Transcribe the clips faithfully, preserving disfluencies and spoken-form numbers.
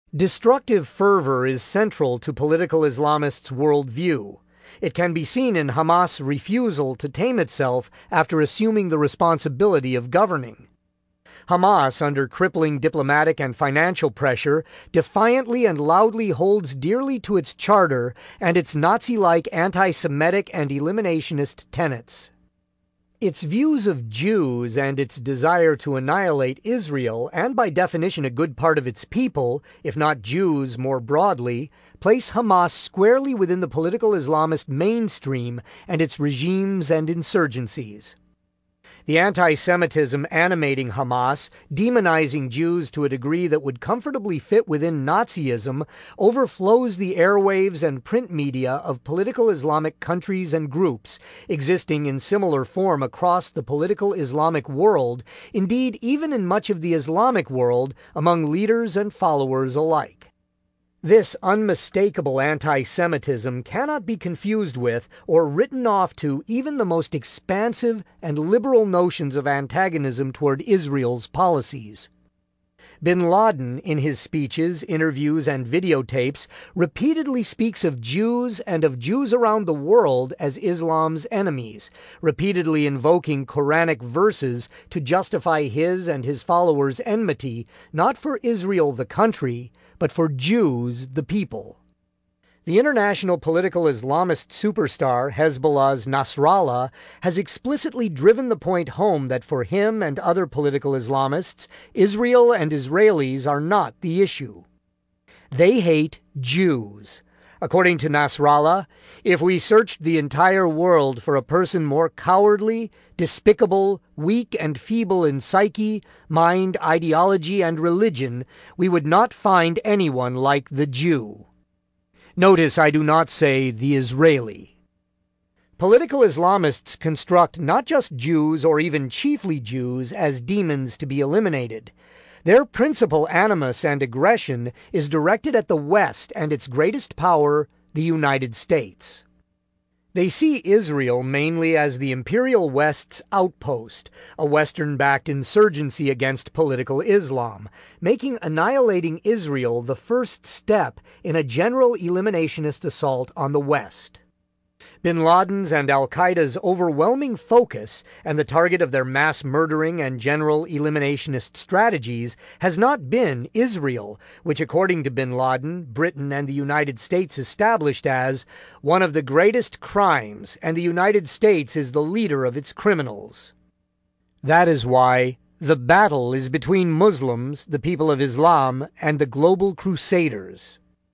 Destructive fervor is central to political Islamists' worldview. It can be seen in Hamas' refusal to tame itself after assuming the responsibility of governing. Hamas, under crippling diplomatic and financial pressure, defiantly and loudly holds dearly to its charter and its Nazi-like anti-Semitic and eliminationist tenets. Its views of Jews and its desire to annihilate Israel, and by definition a good part of its people, if not Jews more broadly, place Hamas squarely within the political Islamist mainstream and its regimes and insurgencies. The anti-Semitism animating Hamas, demonizing Jews to a degree that would comfortably fit within Nazism, overflows the airwaves and print media of political Islamic countries and groups existing in similar form across the political Islamic world, indeed even in much of the Islamic world, among leaders and followers alike. This unmistakable anti-Semitism cannot be confused with or written off to even the most expansive and liberal notions of antagonism toward Israel's policies. Bin Laden, in his speeches, interviews, and videotapes, repeatedly speaks of Jews and of Jews around the world as Islam's enemies, repeatedly invoking Quranic verses to justify his and his followers' enmity, not for Israel the country, but for Jews the people. The international political Islamist superstar Hezbollah's Nasrallah has explicitly driven the point home that for him and other political Islamists, Israel and Israelis are not the issue. They hate Jews. According to Nasrallah, if we searched the entire world for a person more cowardly, despicable, weak and feeble in psyche, mind, ideology, and religion, we would not find anyone like the Jew. Notice I do not say the Israeli. Political Islamists construct not just Jews or even chiefly Jews as demons to be eliminated. Their principal animus and aggression is directed at the West and its greatest power, the United States. They see Israel mainly as the Imperial West's outpost, a Western-backed insurgency against political Islam, making annihilating Israel the first step in a general eliminationist assault on the West. Bin Laden's and al-Qaeda's overwhelming focus and the target of their mass murdering and general eliminationist strategies has not been Israel, which according to Bin Laden, Britain and the United States established as one of the greatest crimes, and the United States is the leader of its criminals. That is why the battle is between Muslims, the people of Islam, and the global crusaders.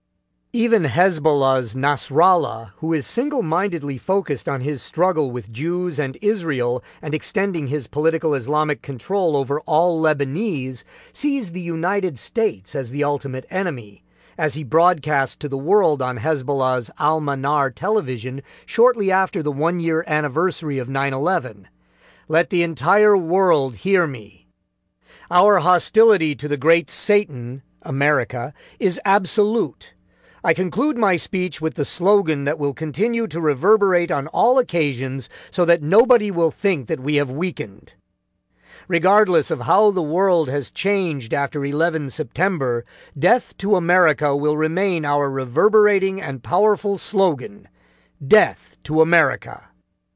Even Hezbollah's Nasrallah, who is single-mindedly focused on his struggle with Jews and Israel and extending his political Islamic control over all Lebanese, sees the United States as the ultimate enemy, as he broadcast to the world on Hezbollah's Al-Manar television shortly after the one-year anniversary of nine eleven. Let the entire world hear me. Our hostility to the great Satan, America, is absolute. I conclude my speech with the slogan that will continue to reverberate on all occasions so that nobody will think that we have weakened. Regardless of how the world has changed after eleven September, death to America will remain our reverberating and powerful slogan. Death to America.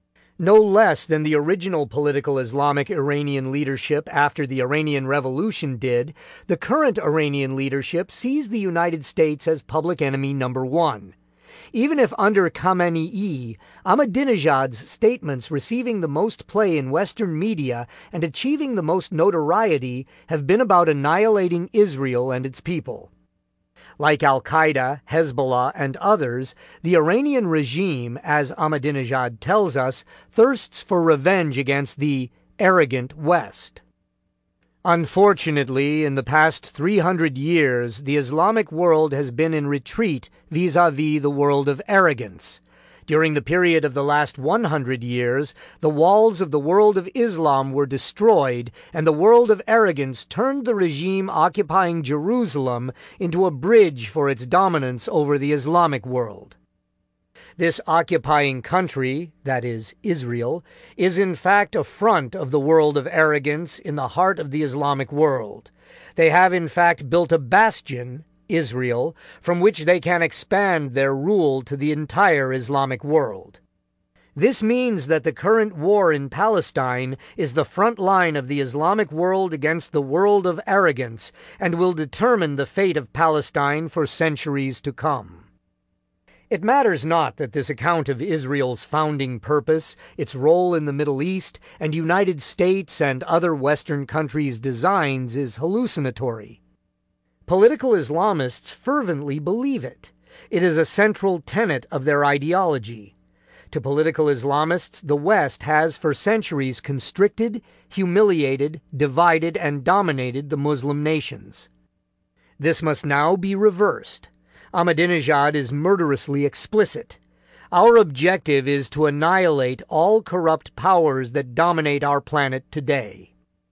No less than the original political Islamic Iranian leadership after the Iranian Revolution did, the current Iranian leadership sees the United States as public enemy number one. Even if under Khamenei, Ahmadinejad's statements receiving the most play in Western media and achieving the most notoriety have been about annihilating Israel and its people. Like al-Qaeda, Hezbollah, and others, the Iranian regime, as Ahmadinejad tells us, thirsts for revenge against the arrogant West. Unfortunately, in the past three hundred years, the Islamic world has been in retreat vis-à-vis the world of arrogance. During the period of the last one hundred years, the walls of the world of Islam were destroyed, and the world of arrogance turned the regime occupying Jerusalem into a bridge for its dominance over the Islamic world. This occupying country, that is, Israel, is in fact a front of the world of arrogance in the heart of the Islamic world. They have in fact built a bastion, Israel, from which they can expand their rule to the entire Islamic world. This means that the current war in Palestine is the front line of the Islamic world against the world of arrogance and will determine the fate of Palestine for centuries to come. It matters not that this account of Israel's founding purpose, its role in the Middle East, and United States and other Western countries' designs is hallucinatory. Political Islamists fervently believe it. It is a central tenet of their ideology. To political Islamists, the West has for centuries constricted, humiliated, divided, and dominated the Muslim nations. This must now be reversed. Ahmadinejad is murderously explicit. Our objective is to annihilate all corrupt powers that dominate our planet today.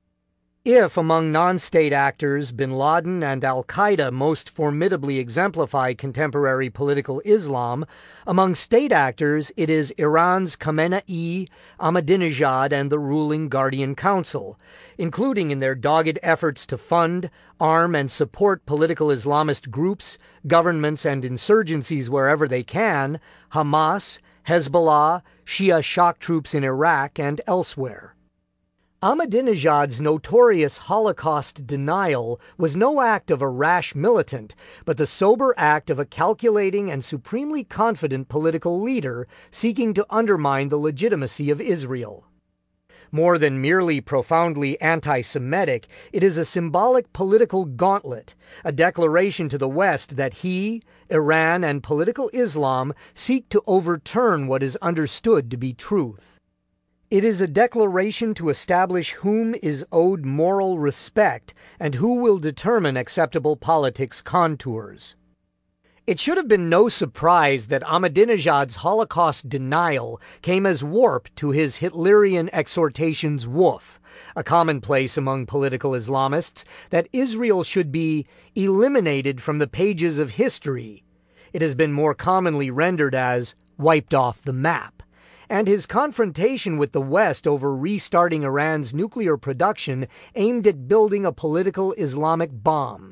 If among non-state actors, bin Laden and al-Qaeda most formidably exemplify contemporary political Islam, among state actors it is Iran's Khamenei, Ahmadinejad, and the ruling Guardian Council, including in their dogged efforts to fund, arm, and support political Islamist groups, governments, and insurgencies wherever they can, Hamas, Hezbollah, Shia shock troops in Iraq, and elsewhere. Ahmadinejad's notorious Holocaust denial was no act of a rash militant, but the sober act of a calculating and supremely confident political leader seeking to undermine the legitimacy of Israel. More than merely profoundly anti-Semitic, it is a symbolic political gauntlet, a declaration to the West that he, Iran, and political Islam seek to overturn what is understood to be truth. It is a declaration to establish whom is owed moral respect and who will determine acceptable politics contours. It should have been no surprise that Ahmadinejad's Holocaust denial came as warp to his Hitlerian exhortations woof, a commonplace among political Islamists, that Israel should be eliminated from the pages of history. It has been more commonly rendered as wiped off the map. And his confrontation with the West over restarting Iran's nuclear production aimed at building a political Islamic bomb.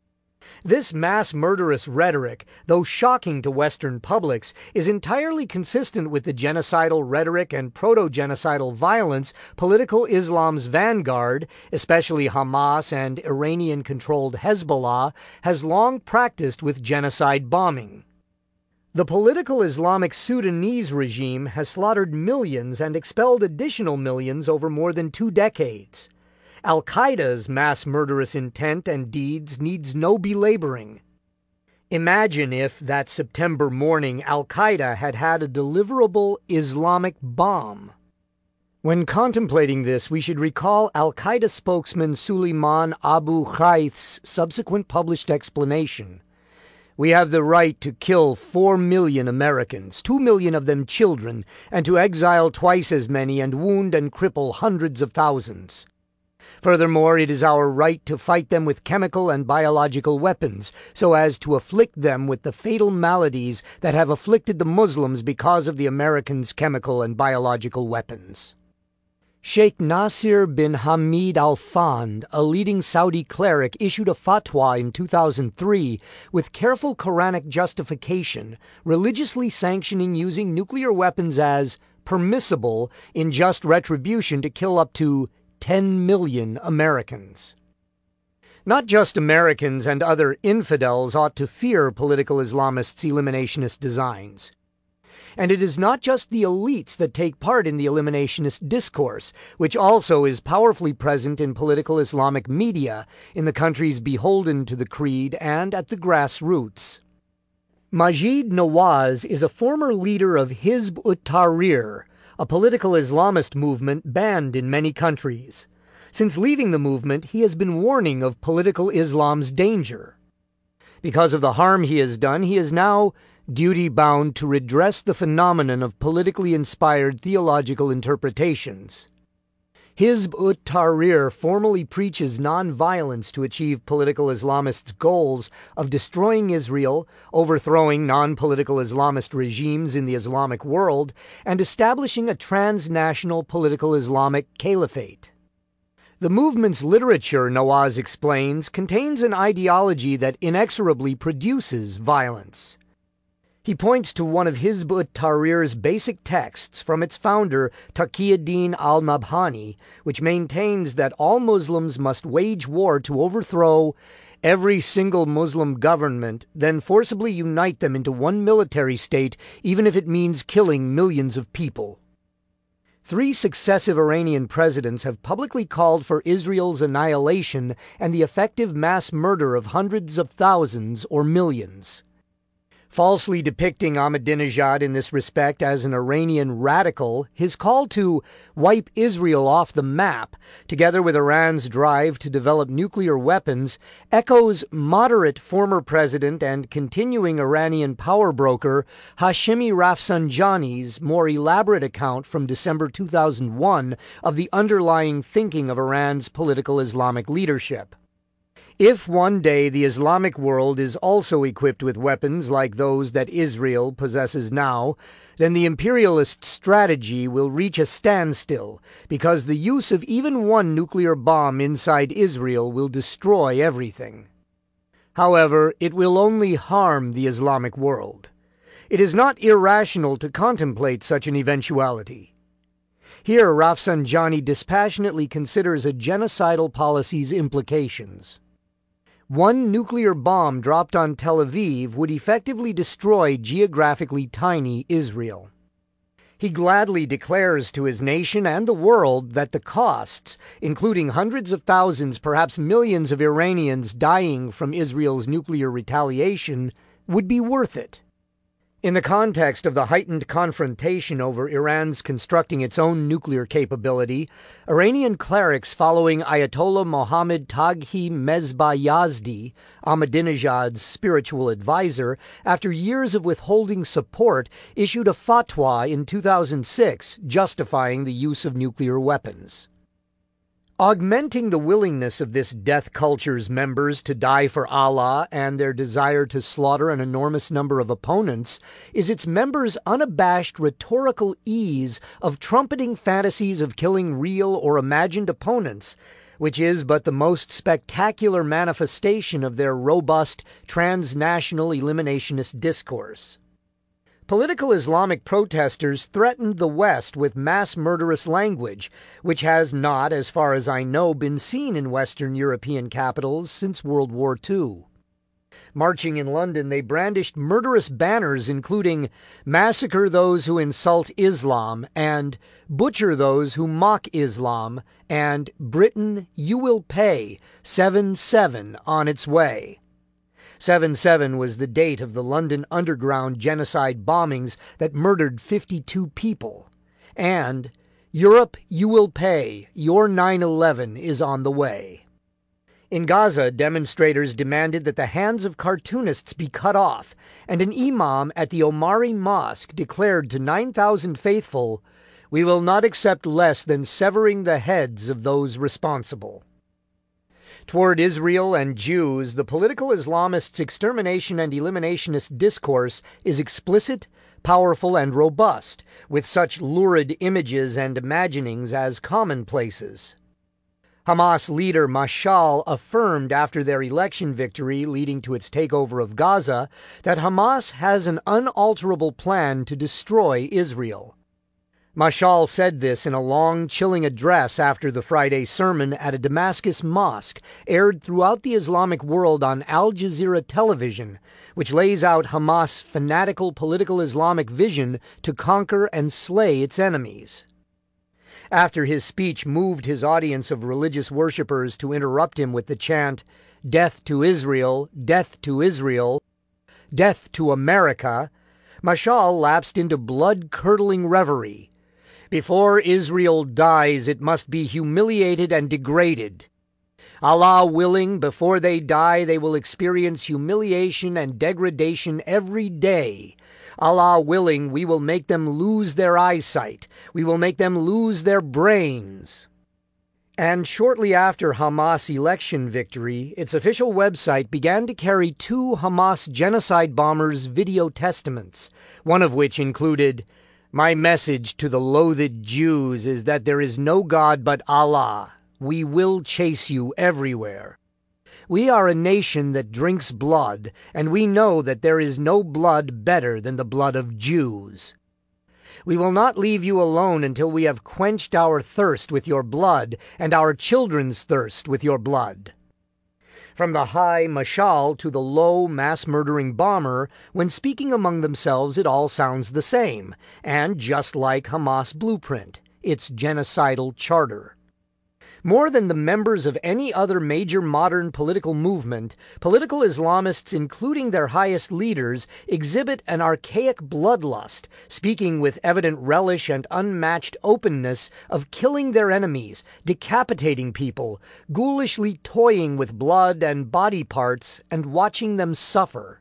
This mass murderous rhetoric, though shocking to Western publics, is entirely consistent with the genocidal rhetoric and proto-genocidal violence political Islam's vanguard, especially Hamas and Iranian-controlled Hezbollah, has long practiced with genocide bombing. The political Islamic Sudanese regime has slaughtered millions and expelled additional millions over more than two decades. Al-Qaeda's mass murderous intent and deeds needs no belaboring. Imagine if, that September morning, Al-Qaeda had had a deliverable Islamic bomb. When contemplating this, we should recall Al-Qaeda spokesman Suleiman Abu Ghaith's subsequent published explanation. We have the right to kill four million Americans, two million of them children, and to exile twice as many and wound and cripple hundreds of thousands. Furthermore, it is our right to fight them with chemical and biological weapons, so as to afflict them with the fatal maladies that have afflicted the Muslims because of the Americans' chemical and biological weapons. Sheikh Nasir bin Hamid Al Fand, a leading Saudi cleric, issued a fatwa in two thousand three with careful Quranic justification, religiously sanctioning using nuclear weapons as permissible in just retribution to kill up to ten million Americans. Not just Americans and other infidels ought to fear political Islamists' eliminationist designs. And it is not just the elites that take part in the eliminationist discourse, which also is powerfully present in political Islamic media in the countries beholden to the creed and at the grassroots. Majid Nawaz is a former leader of Hizb ut-Tahrir, a political Islamist movement banned in many countries. Since leaving the movement, he has been warning of political Islam's danger. Because of the harm he has done, he is now duty-bound to redress the phenomenon of politically inspired theological interpretations. Hizb ut-Tahrir formally preaches non-violence to achieve political Islamists' goals of destroying Israel, overthrowing non-political Islamist regimes in the Islamic world, and establishing a transnational political Islamic caliphate. The movement's literature, Nawaz explains, contains an ideology that inexorably produces violence. He points to one of Hizb ut-Tahrir's basic texts from its founder, Taqiyuddin al-Nabhani, which maintains that all Muslims must wage war to overthrow every single Muslim government, then forcibly unite them into one military state, even if it means killing millions of people. Three successive Iranian presidents have publicly called for Israel's annihilation and the effective mass murder of hundreds of thousands or millions. Falsely depicting Ahmadinejad in this respect as an Iranian radical, his call to wipe Israel off the map, together with Iran's drive to develop nuclear weapons, echoes moderate former president and continuing Iranian power broker Hashemi Rafsanjani's more elaborate account from December two thousand one of the underlying thinking of Iran's political Islamic leadership. If one day the Islamic world is also equipped with weapons like those that Israel possesses now, then the imperialist strategy will reach a standstill, because the use of even one nuclear bomb inside Israel will destroy everything. However, it will only harm the Islamic world. It is not irrational to contemplate such an eventuality. Here, Rafsanjani dispassionately considers a genocidal policy's implications. One nuclear bomb dropped on Tel Aviv would effectively destroy geographically tiny Israel. He gladly declares to his nation and the world that the costs, including hundreds of thousands, perhaps millions of Iranians dying from Israel's nuclear retaliation, would be worth it. In the context of the heightened confrontation over Iran's constructing its own nuclear capability, Iranian clerics following Ayatollah Mohammad Taghi Mezba Yazdi, Ahmadinejad's spiritual advisor, after years of withholding support, issued a fatwa in two thousand six justifying the use of nuclear weapons. Augmenting the willingness of this death culture's members to die for Allah and their desire to slaughter an enormous number of opponents is its members' unabashed rhetorical ease of trumpeting fantasies of killing real or imagined opponents, which is but the most spectacular manifestation of their robust, transnational eliminationist discourse. Political Islamic protesters threatened the West with mass murderous language, which has not, as far as I know, been seen in Western European capitals since World War Two. Marching in London, they brandished murderous banners including "Massacre those who insult Islam" and "Butcher those who mock Islam" and "Britain, you will pay, seven seven on its way." seven seven was the date of the London Underground genocide bombings that murdered fifty-two people. And, "Europe, you will pay, your nine eleven is on the way." In Gaza, demonstrators demanded that the hands of cartoonists be cut off, and an imam at the Omari Mosque declared to nine thousand faithful, "We will not accept less than severing the heads of those responsible." Toward Israel and Jews, the political Islamists' extermination and eliminationist discourse is explicit, powerful, and robust, with such lurid images and imaginings as commonplaces. Hamas leader Mashal affirmed after their election victory leading to its takeover of Gaza that Hamas has an unalterable plan to destroy Israel. Mashal said this in a long, chilling address after the Friday sermon at a Damascus mosque, aired throughout the Islamic world on Al Jazeera television, which lays out Hamas' fanatical political Islamic vision to conquer and slay its enemies. After his speech moved his audience of religious worshippers to interrupt him with the chant, "Death to Israel, death to Israel, death to America," Mashal lapsed into blood-curdling reverie. "Before Israel dies, it must be humiliated and degraded. Allah willing, before they die, they will experience humiliation and degradation every day. Allah willing, we will make them lose their eyesight. We will make them lose their brains." And shortly after Hamas' election victory, its official website began to carry two Hamas genocide bombers' video testaments, one of which included, "My message to the loathed Jews is that there is no God but Allah. We will chase you everywhere. We are a nation that drinks blood, and we know that there is no blood better than the blood of Jews. We will not leave you alone until we have quenched our thirst with your blood, and our children's thirst with your blood. From the high mashal to the low mass-murdering bomber, when speaking among themselves it all sounds the same, and just like Hamas blueprint, its genocidal charter. More than the members of any other major modern political movement, political Islamists, including their highest leaders, exhibit an archaic bloodlust, speaking with evident relish and unmatched openness of killing their enemies, decapitating people, ghoulishly toying with blood and body parts, and watching them suffer.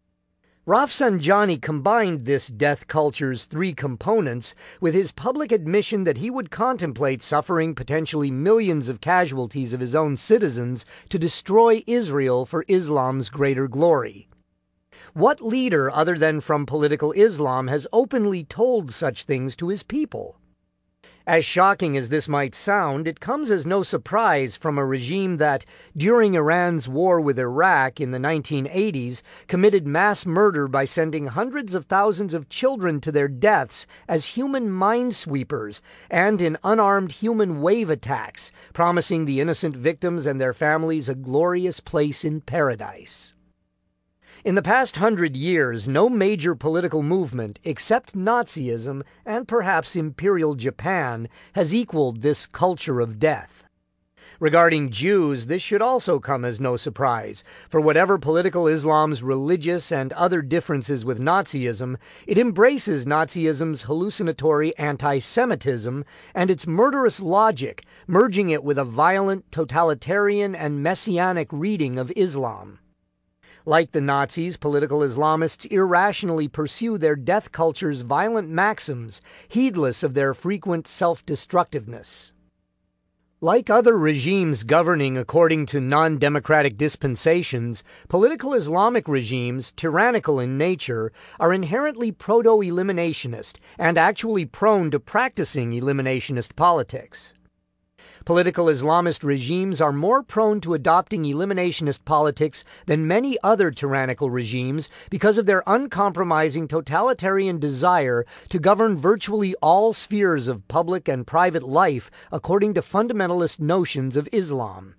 Rafsanjani combined this death culture's three components with his public admission that he would contemplate suffering potentially millions of casualties of his own citizens to destroy Israel for Islam's greater glory. What leader other than from political Islam has openly told such things to his people? As shocking as this might sound, it comes as no surprise from a regime that, during Iran's war with Iraq in the nineteen eighties, committed mass murder by sending hundreds of thousands of children to their deaths as human minesweepers and in unarmed human wave attacks, promising the innocent victims and their families a glorious place in paradise. In the past hundred years, no major political movement, except Nazism and perhaps Imperial Japan, has equaled this culture of death. Regarding Jews, this should also come as no surprise, for whatever political Islam's religious and other differences with Nazism, it embraces Nazism's hallucinatory anti-Semitism and its murderous logic, merging it with a violent, totalitarian, and messianic reading of Islam. Like the Nazis, political Islamists irrationally pursue their death culture's violent maxims, heedless of their frequent self-destructiveness. Like other regimes governing according to non-democratic dispensations, political Islamic regimes, tyrannical in nature, are inherently proto-eliminationist and actually prone to practicing eliminationist politics. Political Islamist regimes are more prone to adopting eliminationist politics than many other tyrannical regimes because of their uncompromising totalitarian desire to govern virtually all spheres of public and private life according to fundamentalist notions of Islam.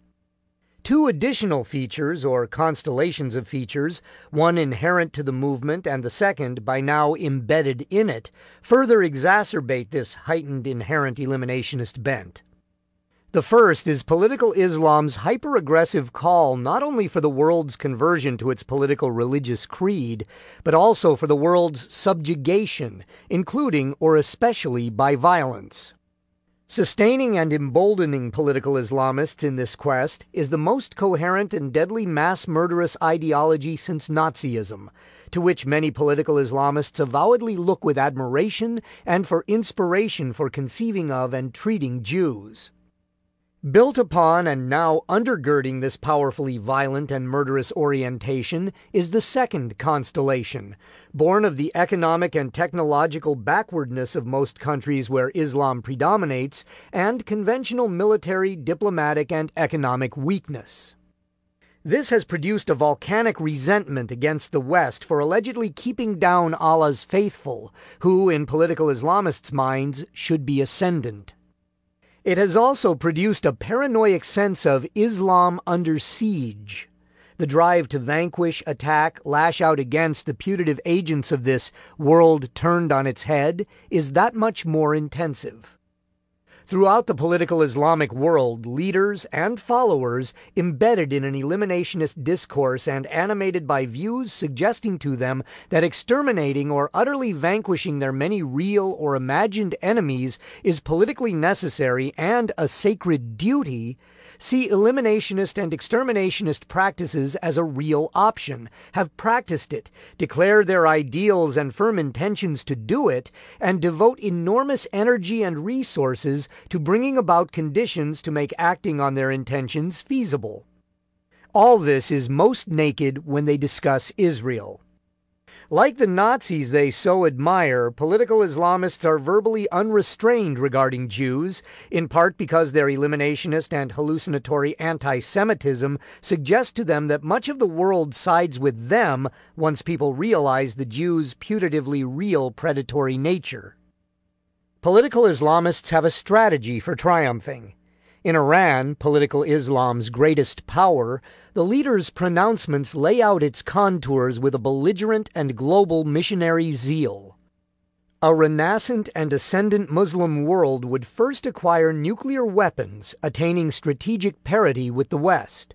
Two additional features, or constellations of features, one inherent to the movement and the second by now embedded in it, further exacerbate this heightened inherent eliminationist bent. The first is political Islam's hyper-aggressive call not only for the world's conversion to its political religious creed, but also for the world's subjugation, including or especially by violence. Sustaining and emboldening political Islamists in this quest is the most coherent and deadly mass murderous ideology since Nazism, to which many political Islamists avowedly look with admiration and for inspiration for conceiving of and treating Jews. Built upon and now undergirding this powerfully violent and murderous orientation is the second constellation, born of the economic and technological backwardness of most countries where Islam predominates and conventional military, diplomatic, and economic weakness. This has produced a volcanic resentment against the West for allegedly keeping down Allah's faithful, who, in political Islamists' minds, should be ascendant. It has also produced a paranoid sense of Islam under siege. The drive to vanquish, attack, lash out against the putative agents of this world turned on its head is that much more intensive. Throughout the political Islamic world, leaders and followers, embedded in an eliminationist discourse and animated by views suggesting to them that exterminating or utterly vanquishing their many real or imagined enemies is politically necessary and a sacred duty, see eliminationist and exterminationist practices as a real option, have practiced it, declare their ideals and firm intentions to do it, and devote enormous energy and resources to bringing about conditions to make acting on their intentions feasible. All this is most naked when they discuss Israel. Like the Nazis they so admire, political Islamists are verbally unrestrained regarding Jews, in part because their eliminationist and hallucinatory anti-Semitism suggests to them that much of the world sides with them once people realize the Jews' putatively real predatory nature. Political Islamists have a strategy for triumphing. In Iran, political Islam's greatest power, the leader's pronouncements lay out its contours with a belligerent and global missionary zeal. A renascent and ascendant Muslim world would first acquire nuclear weapons, attaining strategic parity with the West.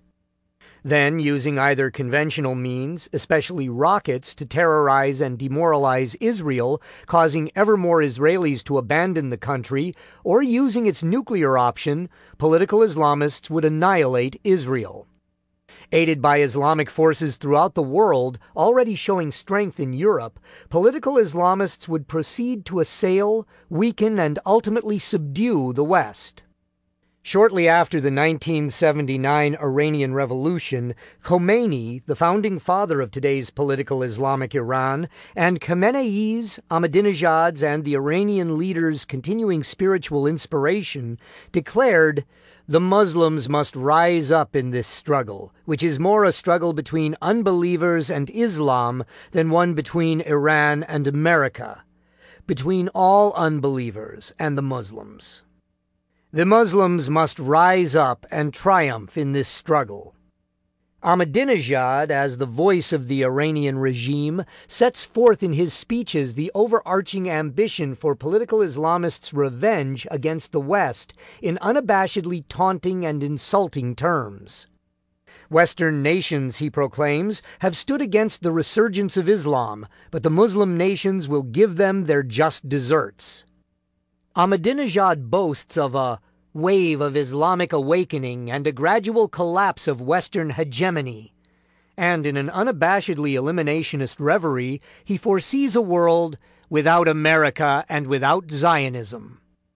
Then, using either conventional means, especially rockets, to terrorize and demoralize Israel, causing ever more Israelis to abandon the country, or using its nuclear option, political Islamists would annihilate Israel. Aided by Islamic forces throughout the world, already showing strength in Europe, political Islamists would proceed to assail, weaken, and ultimately subdue the West. Shortly after the nineteen seventy-nine Iranian Revolution, Khomeini, the founding father of today's political Islamic Iran, and Khamenei's, Ahmadinejad's, and the Iranian leaders' continuing spiritual inspiration, declared, "The Muslims must rise up in this struggle, which is more a struggle between unbelievers and Islam than one between Iran and America, between all unbelievers and the Muslims. The Muslims must rise up and triumph in this struggle." Ahmadinejad, as the voice of the Iranian regime, sets forth in his speeches the overarching ambition for political Islamists' revenge against the West in unabashedly taunting and insulting terms. Western nations, he proclaims, have stood against the resurgence of Islam, but the Muslim nations will give them their just deserts. Ahmadinejad boasts of a wave of Islamic awakening and a gradual collapse of Western hegemony, and in an unabashedly eliminationist reverie, he foresees a world without America and without Zionism.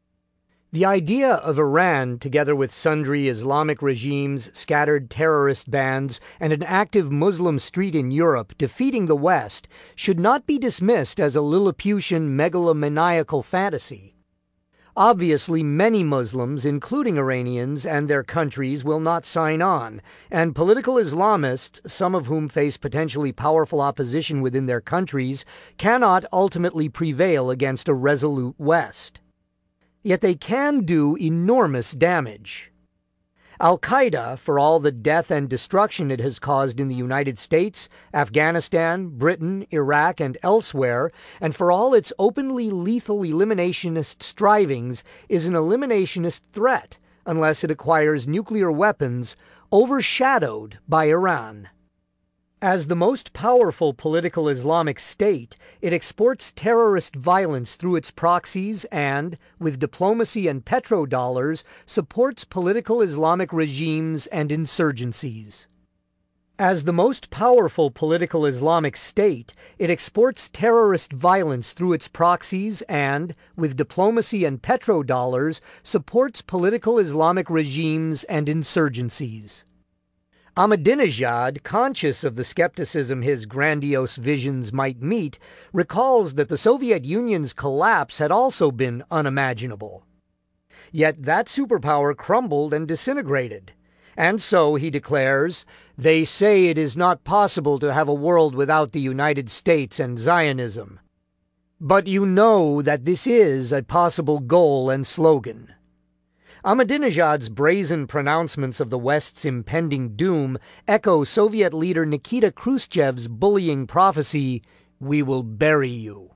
The idea of Iran, together with sundry Islamic regimes, scattered terrorist bands, and an active Muslim street in Europe defeating the West, should not be dismissed as a Lilliputian megalomaniacal fantasy. Obviously, many Muslims, including Iranians and their countries, will not sign on, and political Islamists, some of whom face potentially powerful opposition within their countries, cannot ultimately prevail against a resolute West. Yet they can do enormous damage. Al-Qaeda, for all the death and destruction it has caused in the United States, Afghanistan, Britain, Iraq, and elsewhere, and for all its openly lethal eliminationist strivings, is an eliminationist threat unless it acquires nuclear weapons, overshadowed by Iran. As the most powerful political Islamic state, it exports terrorist violence through its proxies and, with diplomacy and petrodollars, supports political Islamic regimes and insurgencies. As the most powerful political Islamic state, it exports terrorist violence through its proxies and, with diplomacy and petrodollars, supports political Islamic regimes and insurgencies. Ahmadinejad, conscious of the skepticism his grandiose visions might meet, recalls that the Soviet Union's collapse had also been unimaginable. Yet that superpower crumbled and disintegrated. And so, he declares, "They say it is not possible to have a world without the United States and Zionism. But you know that this is a possible goal and slogan." Ahmadinejad's brazen pronouncements of the West's impending doom echo Soviet leader Nikita Khrushchev's bullying prophecy, "We will bury you."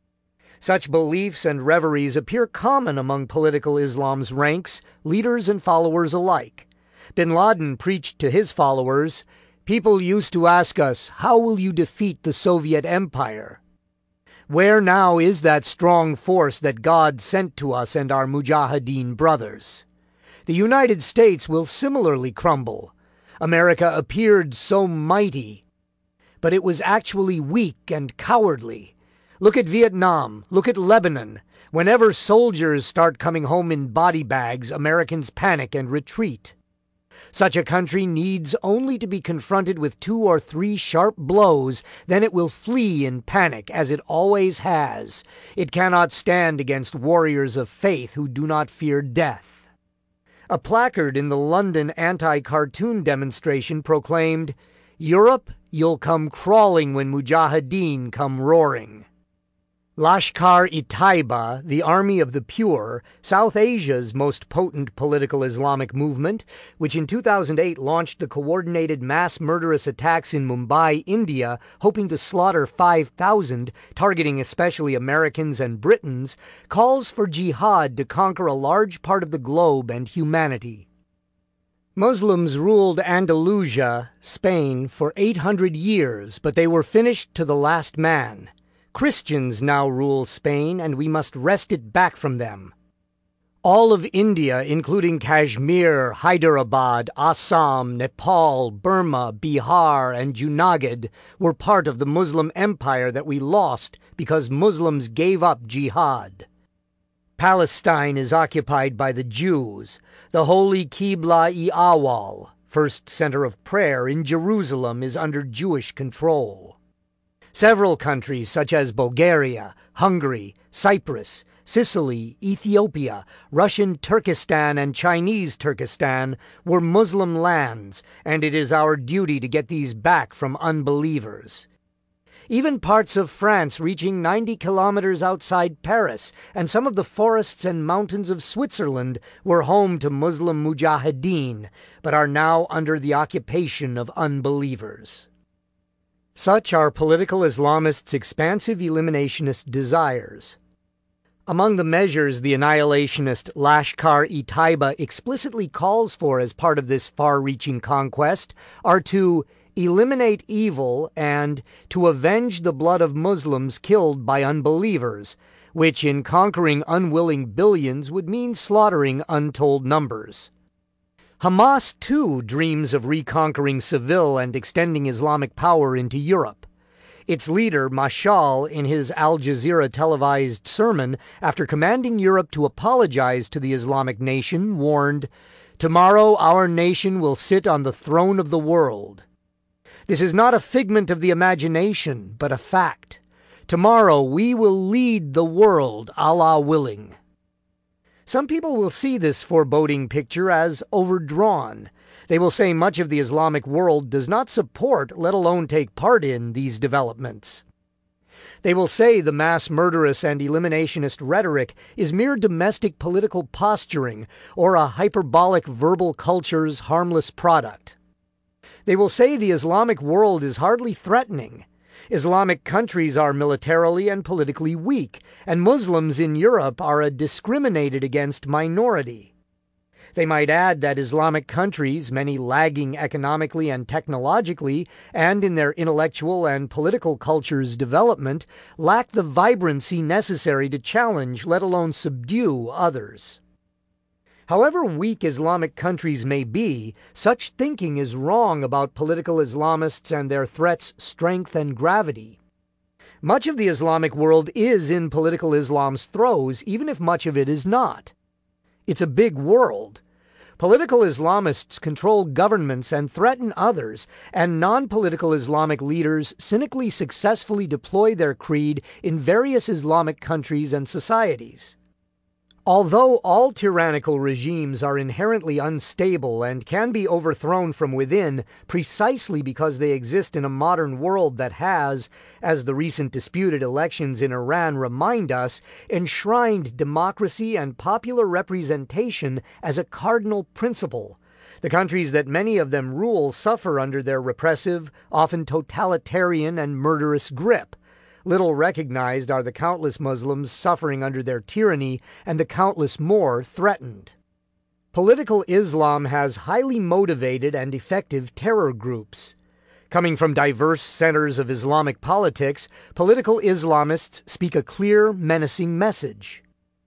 Such beliefs and reveries appear common among political Islam's ranks, leaders and followers alike. Bin Laden preached to his followers, "People used to ask us, 'How will you defeat the Soviet Empire?' Where now is that strong force that God sent to us and our Mujahideen brothers? The United States will similarly crumble. America appeared so mighty, but it was actually weak and cowardly. Look at Vietnam, look at Lebanon. Whenever soldiers start coming home in body bags, Americans panic and retreat. Such a country needs only to be confronted with two or three sharp blows, then it will flee in panic, as it always has. It cannot stand against warriors of faith who do not fear death. A placard in the London anti-cartoon demonstration proclaimed, "Europe, you'll come crawling when Mujahideen come roaring." Lashkar-e-Taiba, the Army of the Pure, South Asia's most potent political Islamic movement, which in two thousand eight launched the coordinated mass murderous attacks in Mumbai, India, hoping to slaughter five thousand, targeting especially Americans and Britons, calls for jihad to conquer a large part of the globe and humanity. Muslims ruled Andalusia, Spain, for eight hundred years, but they were finished to the last man. Christians now rule Spain, and we must wrest it back from them. All of India, including Kashmir, Hyderabad, Assam, Nepal, Burma, Bihar, and Junagadh, were part of the Muslim empire that we lost because Muslims gave up jihad. Palestine is occupied by the Jews. The holy Qibla-e-Awal, first center of prayer in Jerusalem, is under Jewish control. Several countries such as Bulgaria, Hungary, Cyprus, Sicily, Ethiopia, Russian Turkestan, and Chinese Turkestan were Muslim lands, and it is our duty to get these back from unbelievers. Even parts of France reaching ninety kilometers outside Paris, and some of the forests and mountains of Switzerland were home to Muslim mujahideen, but are now under the occupation of unbelievers. Such are political Islamists' expansive eliminationist desires. Among the measures the annihilationist Lashkar-e-Taiba explicitly calls for as part of this far-reaching conquest are to eliminate evil and to avenge the blood of Muslims killed by unbelievers, which in conquering unwilling billions would mean slaughtering untold numbers. Hamas, too, dreams of reconquering Seville and extending Islamic power into Europe. Its leader, Mashal, in his Al Jazeera televised sermon, after commanding Europe to apologize to the Islamic nation, warned, "Tomorrow our nation will sit on the throne of the world." This is not a figment of the imagination, but a fact. Tomorrow we will lead the world, Allah willing. Some people will see this foreboding picture as overdrawn. They will say much of the Islamic world does not support, let alone take part in, these developments. They will say the mass murderous and eliminationist rhetoric is mere domestic political posturing or a hyperbolic verbal culture's harmless product. They will say the Islamic world is hardly threatening. Islamic countries are militarily and politically weak, and Muslims in Europe are a discriminated against minority. They might add that Islamic countries, many lagging economically and technologically, and in their intellectual and political culture's development, lack the vibrancy necessary to challenge, let alone subdue, others. However weak Islamic countries may be, such thinking is wrong about political Islamists and their threats' strength and gravity. Much of the Islamic world is in political Islam's throes, even if much of it is not. It's a big world. Political Islamists control governments and threaten others, and non-political Islamic leaders cynically successfully deploy their creed in various Islamic countries and societies. Although all tyrannical regimes are inherently unstable and can be overthrown from within precisely because they exist in a modern world that has, as the recent disputed elections in Iran remind us, enshrined democracy and popular representation as a cardinal principle, the countries that many of them rule suffer under their repressive, often totalitarian and murderous grip. Little recognized are the countless Muslims suffering under their tyranny and the countless more threatened. Political Islam has highly motivated and effective terror groups. Coming from diverse centers of Islamic politics, political Islamists speak a clear, menacing message.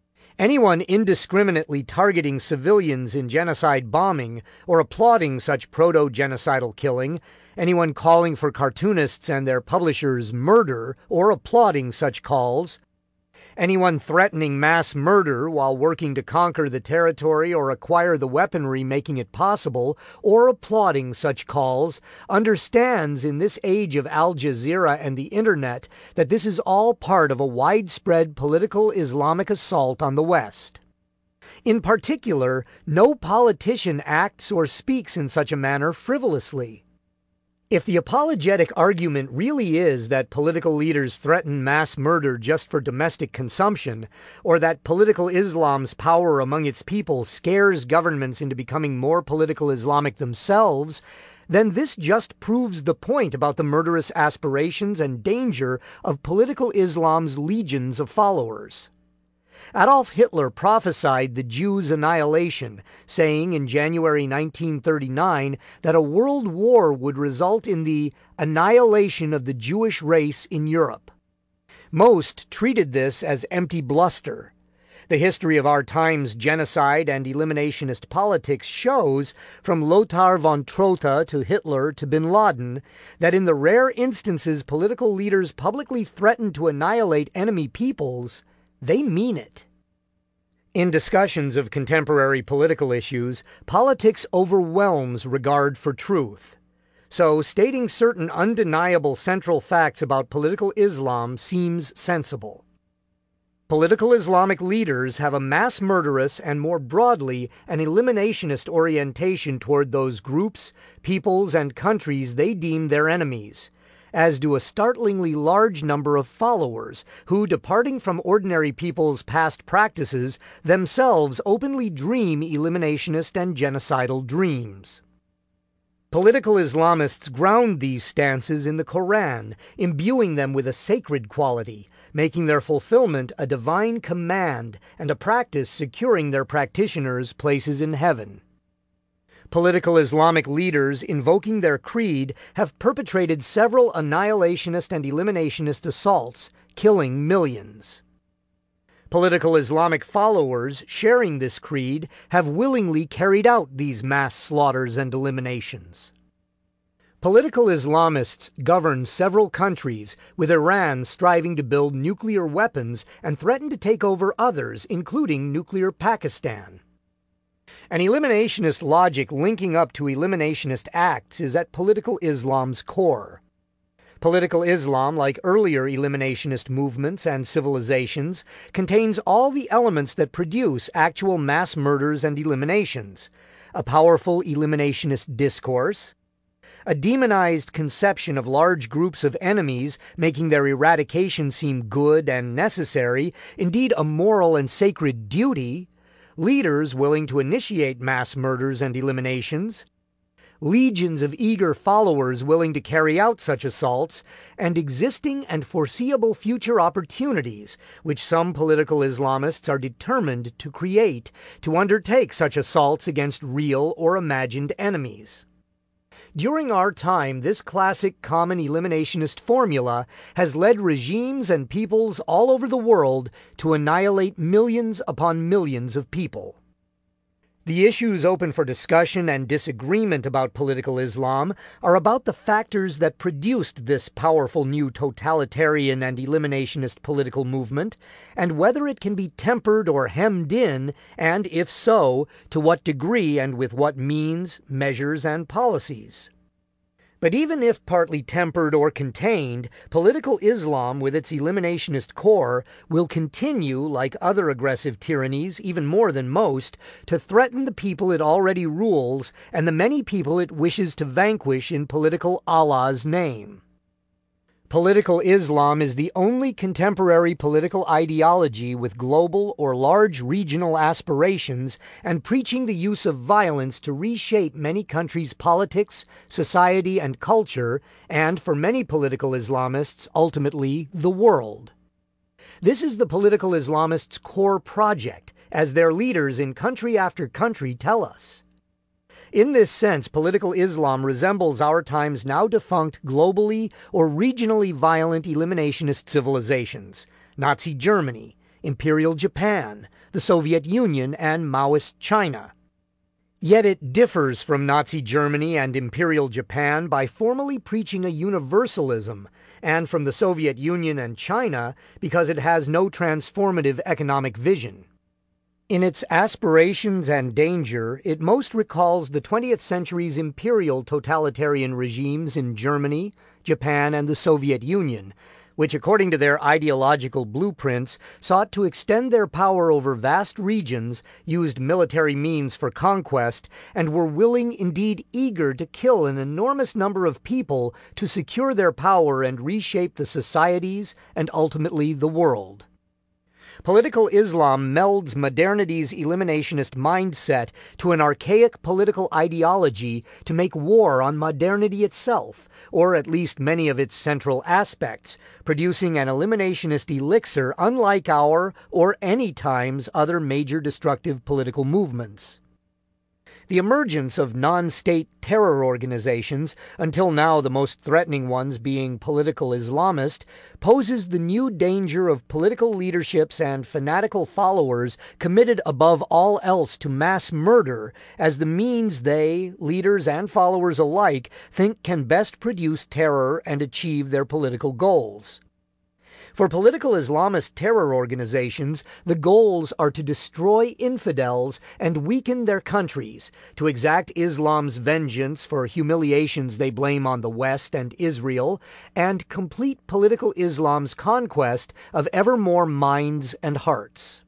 Anyone indiscriminately targeting civilians in genocide bombing or applauding such proto-genocidal killing, anyone calling for cartoonists and their publishers' murder or applauding such calls, Anyone threatening mass murder while working to conquer the territory or acquire the weaponry making it possible, or applauding such calls, understands in this age of Al Jazeera and the Internet that this is all part of a widespread political Islamic assault on the West. In particular, no politician acts or speaks in such a manner frivolously. If the apologetic argument really is that political leaders threaten mass murder just for domestic consumption, or that political Islam's power among its people scares governments into becoming more political Islamic themselves, then this just proves the point about the murderous aspirations and danger of political Islam's legions of followers. Adolf Hitler prophesied the Jews' annihilation, saying in January nineteen thirty-nine that a world war would result in the annihilation of the Jewish race in Europe. Most treated this as empty bluster. The history of our time's genocide and eliminationist politics shows, from Lothar von Trotha to Hitler to bin Laden, that in the rare instances political leaders publicly threaten to annihilate enemy peoples, they mean it. In discussions of contemporary political issues, politics overwhelms regard for truth. So, stating certain undeniable central facts about political Islam seems sensible. Political Islamic leaders have a mass murderous and, more broadly, an eliminationist orientation toward those groups, peoples, and countries they deem their enemies, as do a startlingly large number of followers who, departing from ordinary people's past practices, themselves openly dream eliminationist and genocidal dreams. Political Islamists ground these stances in the Koran, imbuing them with a sacred quality, making their fulfillment a divine command and a practice securing their practitioners places in heaven. Political Islamic leaders, invoking their creed, have perpetrated several annihilationist and eliminationist assaults, killing millions. Political Islamic followers, sharing this creed, have willingly carried out these mass slaughters and eliminations. Political Islamists govern several countries, with Iran striving to build nuclear weapons and threaten to take over others, including nuclear Pakistan. An eliminationist logic linking up to eliminationist acts is at political Islam's core. Political Islam, like earlier eliminationist movements and civilizations, contains all the elements that produce actual mass murders and eliminations: a powerful eliminationist discourse, a demonized conception of large groups of enemies, making their eradication seem good and necessary, indeed a moral and sacred duty, leaders willing to initiate mass murders and eliminations, legions of eager followers willing to carry out such assaults, and existing and foreseeable future opportunities, which some political Islamists are determined to create to undertake such assaults against real or imagined enemies. During our time, this classic common eliminationist formula has led regimes and peoples all over the world to annihilate millions upon millions of people. The issues open for discussion and disagreement about political Islam are about the factors that produced this powerful new totalitarian and eliminationist political movement, and whether it can be tempered or hemmed in, and if so, to what degree and with what means, measures, and policies. But even if partly tempered or contained, political Islam, with its eliminationist core, will continue, like other aggressive tyrannies, even more than most, to threaten the people it already rules and the many people it wishes to vanquish in political Allah's name. Political Islam is the only contemporary political ideology with global or large regional aspirations and preaching the use of violence to reshape many countries' politics, society, and culture, and for many political Islamists, ultimately, the world. This is the political Islamists' core project, as their leaders in country after country tell us. In this sense, political Islam resembles our time's now defunct globally or regionally violent eliminationist civilizations: Nazi Germany, Imperial Japan, the Soviet Union, and Maoist China. Yet it differs from Nazi Germany and Imperial Japan by formally preaching a universalism, and from the Soviet Union and China because it has no transformative economic vision. In its aspirations and danger, it most recalls the twentieth century's imperial totalitarian regimes in Germany, Japan, and the Soviet Union, which, according to their ideological blueprints, sought to extend their power over vast regions, used military means for conquest, and were willing, indeed eager, to kill an enormous number of people to secure their power and reshape the societies and ultimately the world. Political Islam melds modernity's eliminationist mindset to an archaic political ideology to make war on modernity itself, or at least many of its central aspects, producing an eliminationist elixir unlike our or any time's other major destructive political movements. The emergence of non-state terror organizations, until now the most threatening ones being political Islamist, poses the new danger of political leaderships and fanatical followers committed above all else to mass murder as the means they, leaders and followers alike, think can best produce terror and achieve their political goals. For political Islamist terror organizations, the goals are to destroy infidels and weaken their countries, to exact Islam's vengeance for humiliations they blame on the West and Israel, and complete political Islam's conquest of ever more minds and hearts.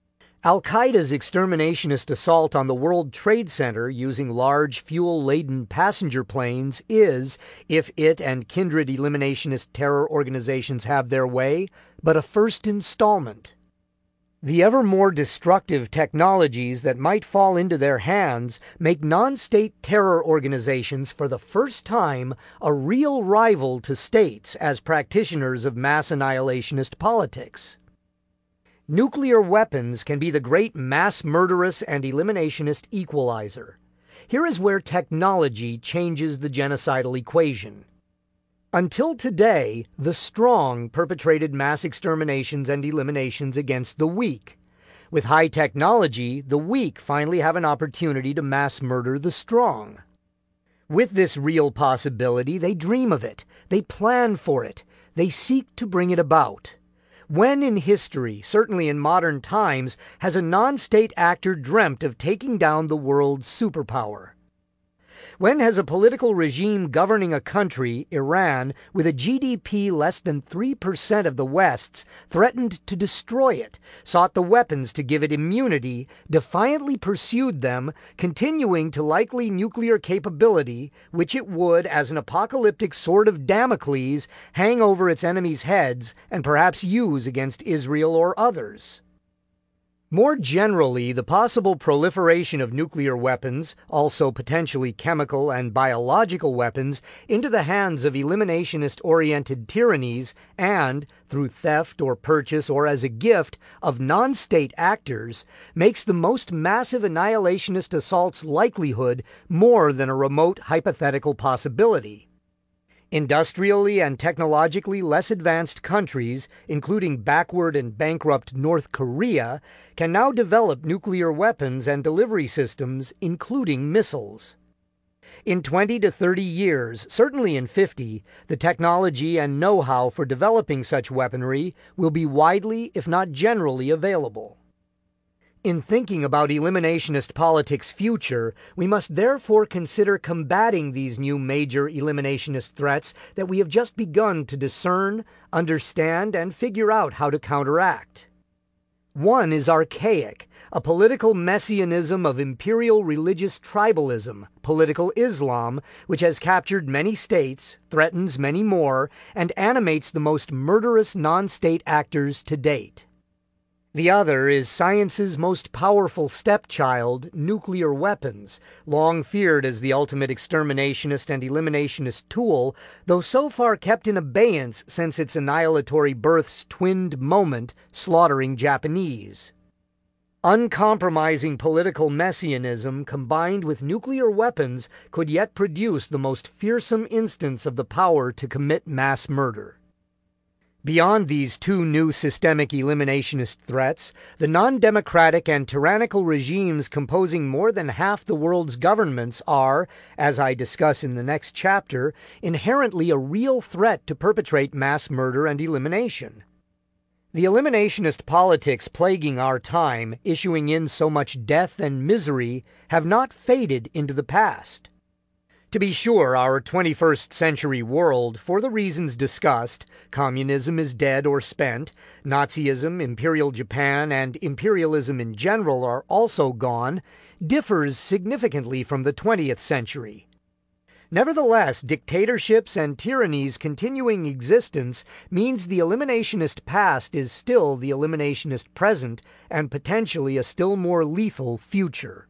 Al-Qaeda's exterminationist assault on the World Trade Center using large fuel-laden passenger planes is, if it and kindred eliminationist terror organizations have their way, but a first installment. The ever more destructive technologies that might fall into their hands make non-state terror organizations for the first time a real rival to states as practitioners of mass annihilationist politics. Nuclear weapons can be the great mass murderous and eliminationist equalizer. Here is where technology changes the genocidal equation. Until today, the strong perpetrated mass exterminations and eliminations against the weak. With high technology, the weak finally have an opportunity to mass murder the strong. With this real possibility, they dream of it, they plan for it, they seek to bring it about. When in history, certainly in modern times, has a non-state actor dreamt of taking down the world's superpower? When has a political regime governing a country, Iran, with a G D P less than three percent of the West's, threatened to destroy it, sought the weapons to give it immunity, defiantly pursued them, continuing to likely nuclear capability, which it would, as an apocalyptic sword of Damocles, hang over its enemies' heads and perhaps use against Israel or others? More generally, the possible proliferation of nuclear weapons, also potentially chemical and biological weapons, into the hands of eliminationist-oriented tyrannies and, through theft or purchase or as a gift, of non-state actors, makes the most massive annihilationist assault's likelihood more than a remote hypothetical possibility. Industrially and technologically less advanced countries, including backward and bankrupt North Korea, can now develop nuclear weapons and delivery systems, including missiles. In twenty to thirty years, certainly in fifty, the technology and know-how for developing such weaponry will be widely, if not generally, available. In thinking about eliminationist politics' future, we must therefore consider combating these new major eliminationist threats that we have just begun to discern, understand, and figure out how to counteract. One is archaic, a political messianism of imperial religious tribalism, political Islam, which has captured many states, threatens many more, and animates the most murderous non-state actors to date. The other is science's most powerful stepchild, nuclear weapons, long feared as the ultimate exterminationist and eliminationist tool, though so far kept in abeyance since its annihilatory birth's twinned moment, slaughtering Japanese. Uncompromising political messianism combined with nuclear weapons could yet produce the most fearsome instance of the power to commit mass murder. Beyond these two new systemic eliminationist threats, the non-democratic and tyrannical regimes composing more than half the world's governments are, as I discuss in the next chapter, inherently a real threat to perpetrate mass murder and elimination. The eliminationist politics plaguing our time, issuing in so much death and misery, have not faded into the past. To be sure, our twenty-first century world, for the reasons discussed, communism is dead or spent, Nazism, Imperial Japan, and imperialism in general are also gone, differs significantly from the twentieth century. Nevertheless, dictatorships and tyrannies' continuing existence means the eliminationist past is still the eliminationist present and potentially a still more lethal future.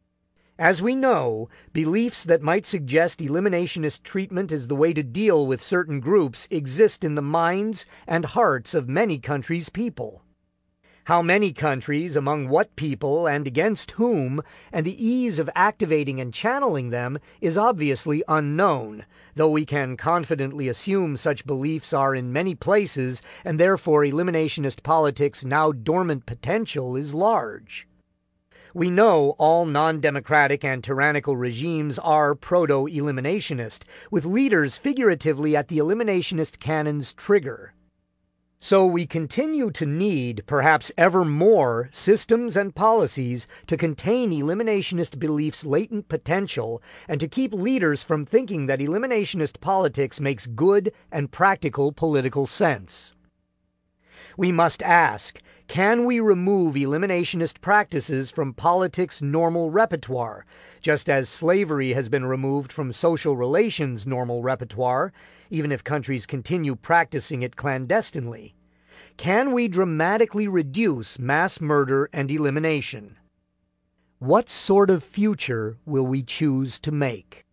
As we know, beliefs that might suggest eliminationist treatment is the way to deal with certain groups exist in the minds and hearts of many countries' people. How many countries, among what people, and against whom, and the ease of activating and channeling them is obviously unknown, though we can confidently assume such beliefs are in many places, and therefore eliminationist politics' now dormant potential is large. We know all non-democratic and tyrannical regimes are proto-eliminationist, with leaders figuratively at the eliminationist cannon's trigger. So we continue to need, perhaps ever more, systems and policies to contain eliminationist beliefs' latent potential and to keep leaders from thinking that eliminationist politics makes good and practical political sense. We must ask, can we remove eliminationist practices from politics' normal repertoire, just as slavery has been removed from social relations' normal repertoire, even if countries continue practicing it clandestinely? Can we dramatically reduce mass murder and elimination? What sort of future will we choose to make?